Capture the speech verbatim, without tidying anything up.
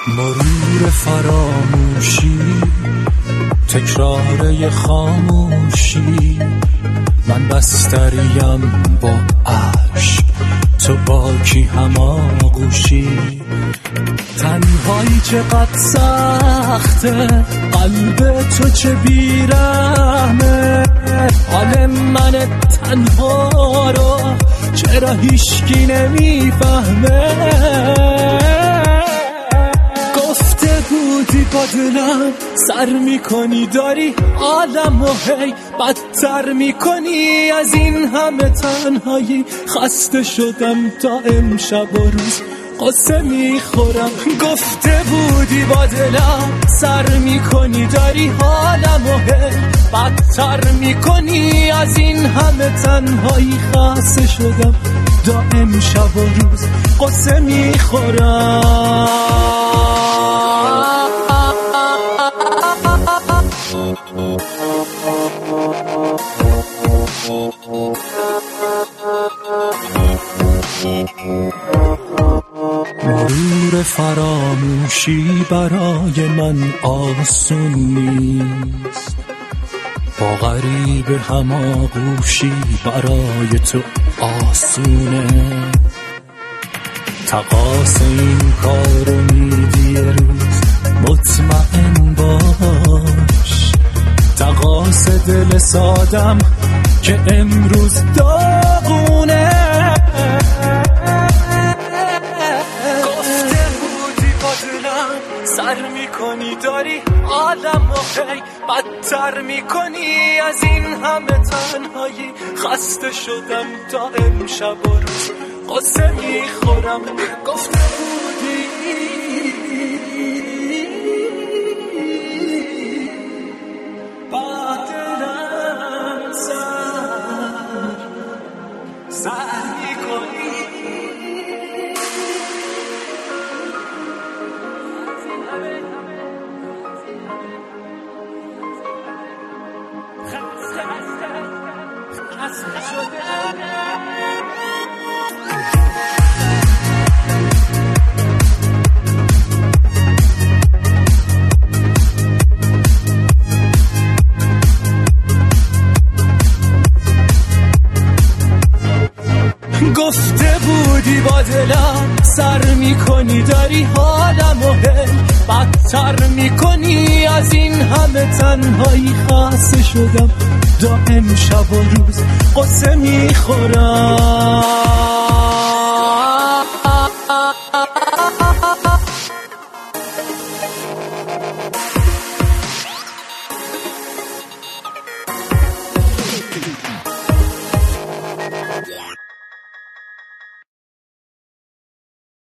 مرور فراموشی، تکرار خاموشی، من بستریم با عشق، تو با کی هماغوشی. تنهایی چقدر سخته، قلب تو چه بیرحمه، حال من تنها رو چرا هیچکی نمیفهمه. گفته بودی با دلم سر میکنی، داری عالم و هی بدتر میکنی. از این همه تنهایی خسته شدم، تا امشب و روز قصه میخورم. گفته بودی با دلم سر میکنی، داری حالم و هی بدتر میکنی. از این همه تنهایی خسته شدم، دائم شب و روز قصه میخورم. مرور فراموشی برای من آسون نیست، با غریب هماغوشی برای تو آسونه. تقاس این کارو میدی روز مطمئن باش، تقاس دل سادم که امروز داغونه. گفته بودی با دلم سر میکنی، داری عالم و هی بدتر میکنی. از این همه تنهایی خسته شدم، تا امشب و روز قصه میخورم. گفته بودی با دلم سر سر میکنی. گفته بودی با دلم سر میکنی، داری حالم و هی بدتر میکنی. از این همه تنهایی خسته شدم، دائم شب و روز قصه میخورم.